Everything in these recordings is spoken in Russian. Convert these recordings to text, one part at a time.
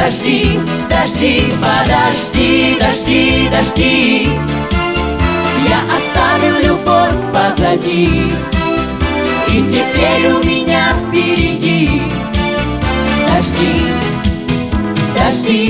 Дожди, дожди, подожди, дожди, дожди. Я оставил любовь позади, и теперь у меня впереди дожди, дожди.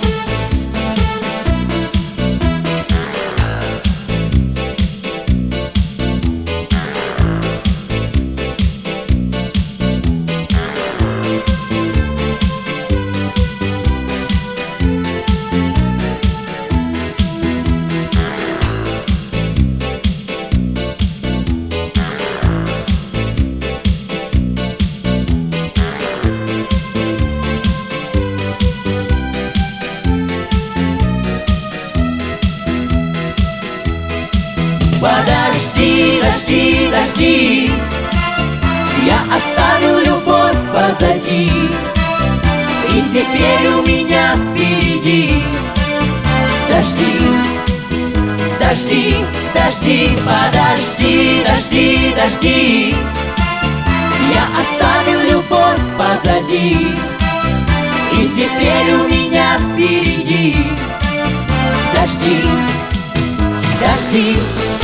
Подожди, дожди, дожди. Я оставил любовь позади, и теперь у меня впереди дожди, дожди, дожди. Подожди, дожди, дожди. Я оставил любовь позади, и теперь у меня впереди дожди, дожди.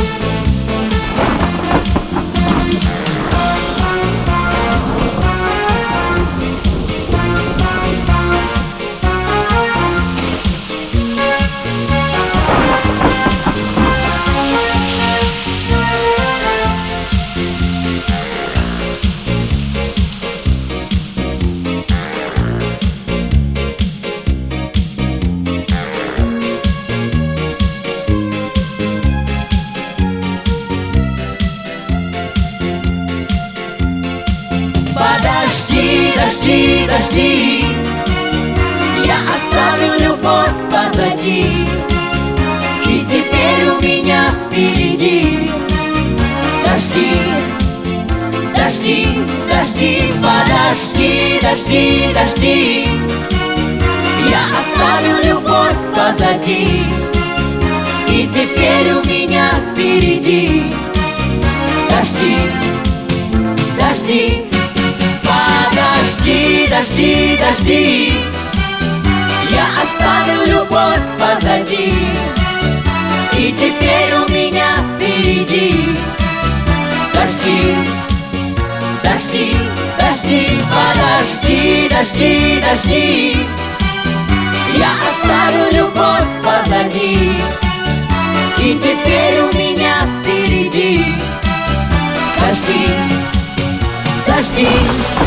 Подожди, дожди, дожди. Я оставил любовь позади, и теперь у меня впереди дожди, дожди, дожди. Подожди, дожди, дожди. Я оставил любовь позади, и теперь у меня впереди дожди, дожди. Подожди, дожди, дожди. Я оставил любовь позади, и теперь у меня впереди дожди, дожди, дожди. Подожди, дожди, дожди. Я оставил любовь позади, и теперь у меня впереди дожди, дожди.